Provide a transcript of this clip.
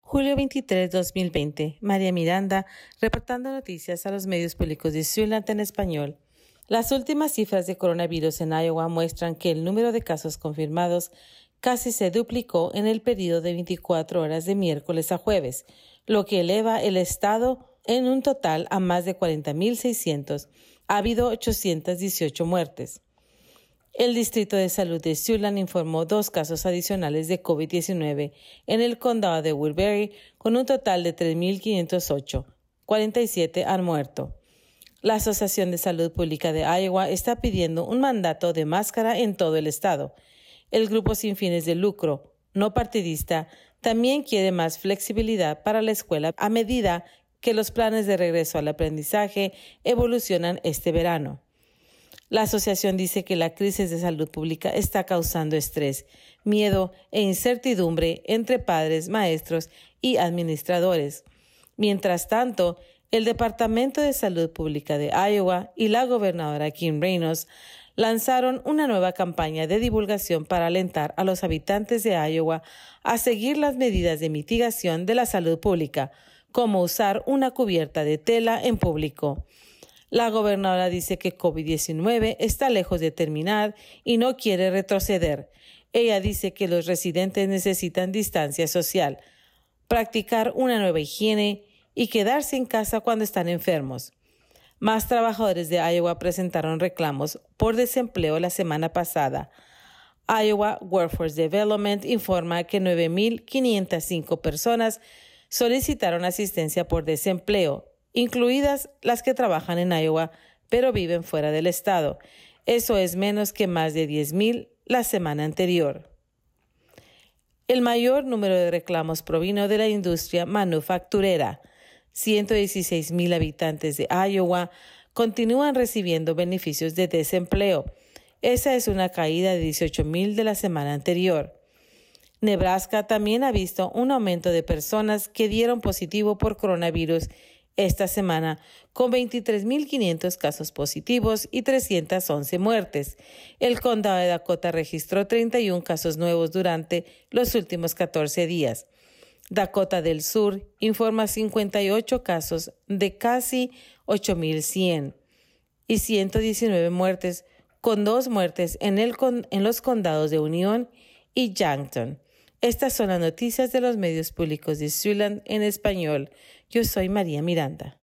Julio 23, 2020. María Miranda, reportando noticias a los medios públicos de Siouxland en español. Las últimas cifras de coronavirus en Iowa muestran que el número de casos confirmados casi se duplicó en el periodo de 24 horas de miércoles a jueves, lo que eleva el estado en un total a más de 40,600. Ha habido 818 muertes. El Distrito de Salud de Siouxland informó 2 casos adicionales de COVID-19 en el condado de Woodbury, con un total de 3,508. 47 han muerto. La Asociación de Salud Pública de Iowa está pidiendo un mandato de máscara en todo el estado. El grupo sin fines de lucro, no partidista, también quiere más flexibilidad para la escuela a medida que los planes de regreso al aprendizaje evolucionan este verano. La asociación dice que la crisis de salud pública está causando estrés, miedo e incertidumbre entre padres, maestros y administradores. Mientras tanto, el Departamento de Salud Pública de Iowa y la gobernadora Kim Reynolds lanzaron una nueva campaña de divulgación para alentar a los habitantes de Iowa a seguir las medidas de mitigación de la salud pública, como usar una cubierta de tela en público. La gobernadora dice que COVID-19 está lejos de terminar y no quiere retroceder. Ella dice que los residentes necesitan distancia social, practicar una nueva higiene y quedarse en casa cuando están enfermos. Más trabajadores de Iowa presentaron reclamos por desempleo la semana pasada. Iowa Workforce Development informa que 9,505 personas solicitaron asistencia por desempleo, incluidas las que trabajan en Iowa, pero viven fuera del estado. Eso es menos que más de 10,000 la semana anterior. El mayor número de reclamos provino de la industria manufacturera. 116,000 habitantes de Iowa continúan recibiendo beneficios de desempleo. Esa es una caída de 18,000 de la semana anterior. Nebraska también ha visto un aumento de personas que dieron positivo por coronavirus esta semana, con 23,500 casos positivos y 311 muertes. El condado de Dakota registró 31 casos nuevos durante los últimos 14 días. Dakota del Sur informa 58 casos de casi 8,100 y 119 muertes, con 2 muertes en los condados de Union y Yankton. Estas son las noticias de los medios públicos de Siouxland en español. Yo soy María Miranda.